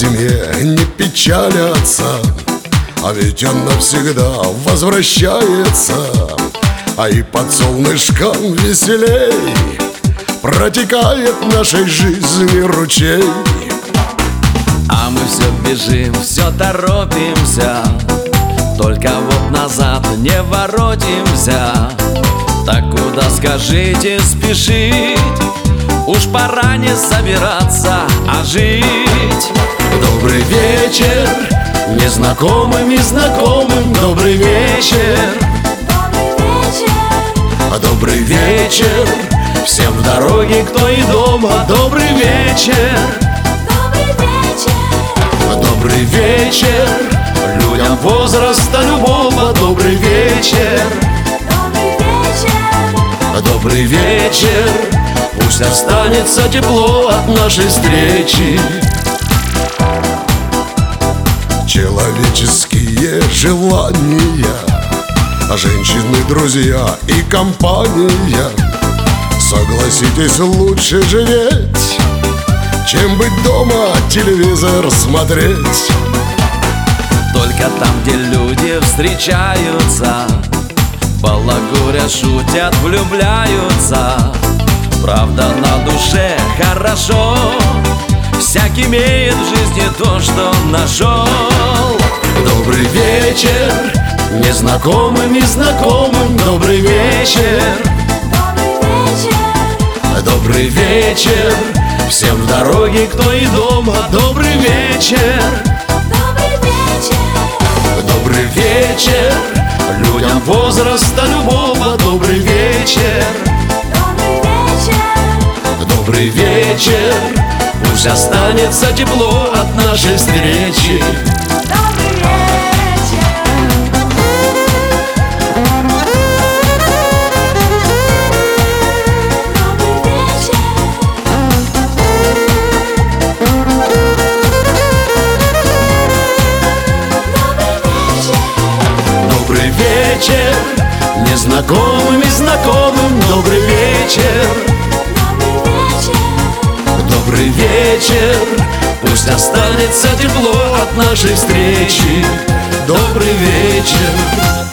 зиме не печалятся, а ведь он навсегда возвращается. А и под солнышком веселей протекает в нашей жизни ручей. А мы все бежим, все торопимся, только вот назад не воротимся. Так куда, скажите, спешить? Уж пора не собираться, а жить. Добрый вечер незнакомым и знакомым. Добрый вечер, добрый вечер всем в дороге, кто и дома. Добрый вечер, добрый вечер людям возраста любого. Добрый вечер, добрый вечер, пусть останется тепло от нашей встречи. Человеческие желания, женщины, друзья и компания. Согласитесь, лучше живеть, чем быть дома, телевизор смотреть. Только там, где люди встречаются, балагурят, шутят, влюбляются. Правда, на душе хорошо, всякий имеет в жизни то, что нашел. Добрый вечер незнакомым и знакомым. Добрый вечер, добрый вечер всем в дороге, кто и дома. Добрый вечер, добрый вечер людям возраста любого. Добрый вечер, добрый вечер, пусть останется тепло от нашей встречи. Добрый вечер незнакомым и знакомым. Добрый вечер, добрый вечер, пусть останется тепло от нашей встречи. Добрый вечер.